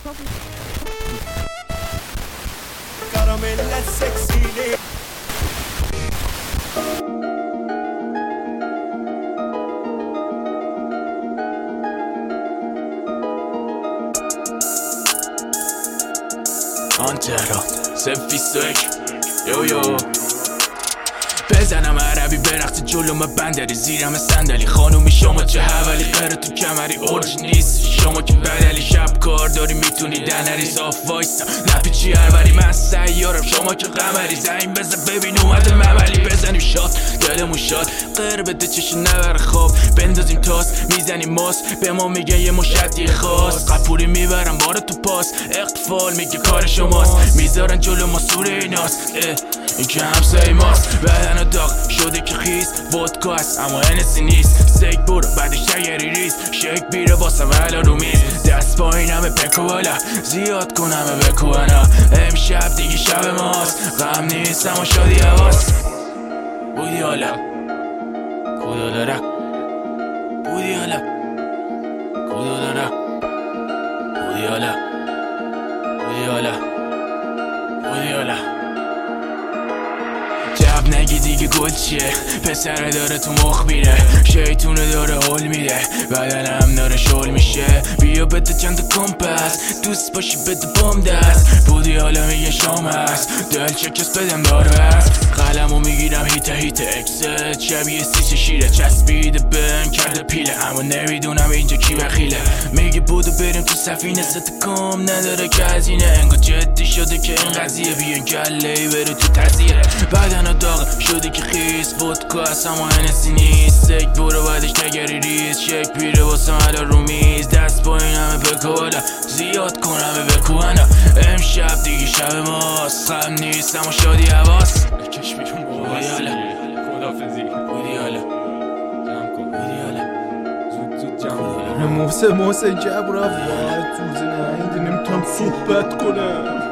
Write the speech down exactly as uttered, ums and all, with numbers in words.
Caramella sexy آنترا صفر بیست و یک یو یو بزنم عربی برقص جلو من بندری زیرم صندلی خانومی شما چه حولی قره تو کمری اورج نیست شما که بدلی شب کار داری میتونی دنری صاف وایسا نپیچی هروری من سیارم شما که قمری زنگ بزن ببین اومده مملی بزنیم شاد دلمون شاد قر بده چشم نبر خواب بندازیم تاس میزنیم ماس به ما میگه یه مشتی خاص قپوری میبرم بارو تو پاس اقفال میگه کار شماست میذارن جلو ما سور ایناست این که همسای ماست بدن داغ شده که خیز ودکا هست اما انسی نیست سیک برو بعدش تگری ریز شک بیره واسم علا رو میز دست پایین همه بکو بالا زیاد کن همه بکو انا امشب دیگه شب ماست غم نیست اما شادی حواست بودی حالا کدو داره بودی حالا کدو داره بودی حالا بودی حالا بودی حالا جب نگی دیگه گل چیه پسره داره تو مخ میره شیطونه داره حل میده بدنم داره شل میشه بیا بده چند کمپس دوست باشی بده بام دست بودی حالا میگه شام هست دل چکس بدم داره هست قلمو میگیرم هیت هیت اکست شبیه سیش شیره چسبیده بهم کرده پیله اما نمیدونم اینجا کی بخیله میگه بودو بریم تو سفینه ست کم نداره که هزینه انگار جدی شده که این قضیه بیان گله بره تو تزیره بدن داغ شده که خیز ودکا هست اما انسی نیست سک برو بعدش تگری ریز شک بیره واسم علا رو میز دست پایین همه بکو بالا زیاد کن همه بکو انا امشب دیگه شب ماست غم نیست اما شادی حواست کش بیرون بودی حالا خدافزی بودی حالا جمع کن بودی حالا زود زود جمع کن محسن محسن جب رفت وای توزه نه نمیتونم صحبت کنم